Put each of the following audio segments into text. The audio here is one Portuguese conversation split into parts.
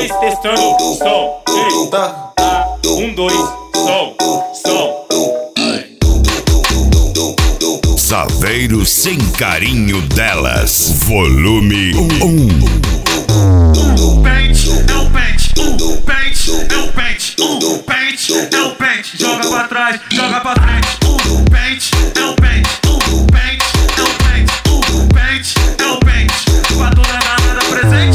dois, testando, som. Ei, Tá. um, dois, som, som. Saveiro sem carinho delas. Volume 1. Pente, é o pente, pente, é o pente, pente, é o pente, joga pra trás, joga pra frente, pente, é o pente, pente, é o pente, pente, é o pente, pra toda nada presente.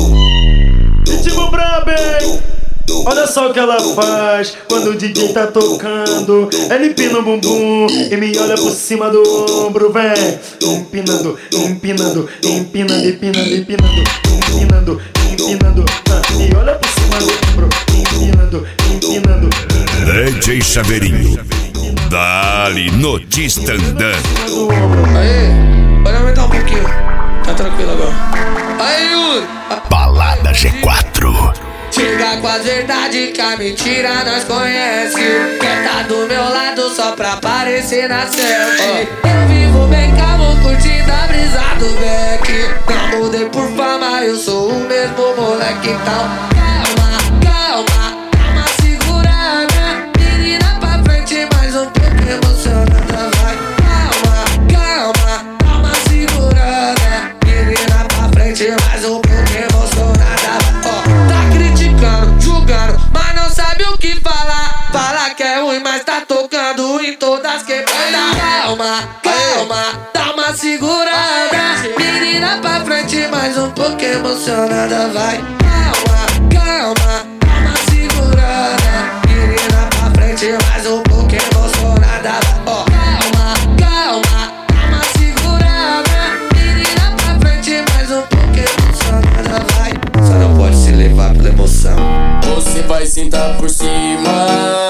Ritmo brabo, hein? Olha só o que ela faz quando o DJ tá tocando. Ela empina o bumbum e me olha por cima do ombro, vem. Empinando, empinando, empinando, empinando, empinando, empinando, empinando. E olha por cima do ombro, empinando, empinando. DJ Chaveirinho. Dali no Tistandã. Aê, pode aumentar um pouquinho. Tá tranquilo agora. Aí, Yuri. Balada G4. Chega com as verdades que a mentira nós conhece. Quer tá do meu lado só pra aparecer na selfie. Eu vivo bem calmo, curtindo a brisa do Beck. Não mudei por fama, eu sou o mesmo moleque. Então calma, calma, calma, segurada. Menina pra frente, mais um pouco emocionada. Vai, calma, calma, calma, segurada. Menina pra frente, mais um pouco emocionada. Ó, tá criticando, julgando, mas não sabe o que falar. Fala que é ruim, mas tá tocando em todas quebradas. Calma, calma, dá uma segurada. Menina pra frente, mais um pouco emocionada. Vai, calma, calma, dá uma segurada. Menina pra frente, mais um pouco emocionada. Ó, calma, calma, dá uma segurada. Menina pra frente, mais um pouco emocionada. Vai, só não pode se levar pela emoção. Você vai sentar por cima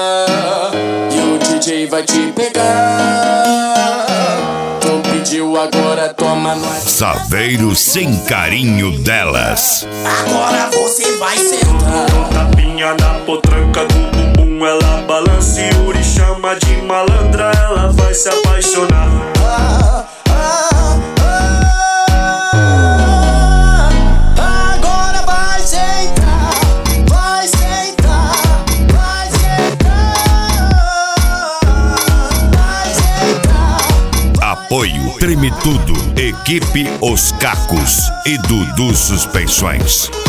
e o DJ vai te pegar. Não pediu, agora toma nós. Saveiro sem carinho delas. Agora você vai sentar. Tapinha na potranca do bumbum, ela balança e Yuri chama de malandra, ela vai se apaixonar. Agora vai sentar, vai sentar, vai sentar, vai sentar. Apoio Treme Tudo. Equipe Os Cacos e Dudu Suspensões.